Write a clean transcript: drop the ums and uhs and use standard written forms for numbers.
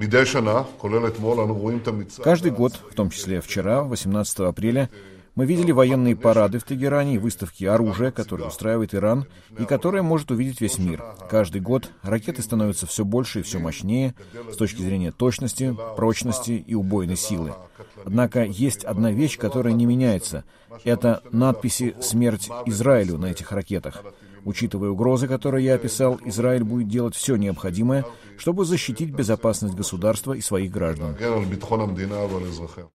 Каждый год, в том числе вчера, 18 апреля, мы видели военные парады в Тегеране и выставки оружия, которые устраивает Иран и которые может увидеть весь мир. Каждый год ракеты становятся все больше и все мощнее с точки зрения точности, прочности и убойной силы. Однако есть одна вещь, которая не меняется. Это надписи «Смерть Израилю» на этих ракетах. Учитывая угрозы, которые я описал, Израиль будет делать все необходимое, чтобы защитить безопасность государства и своих граждан.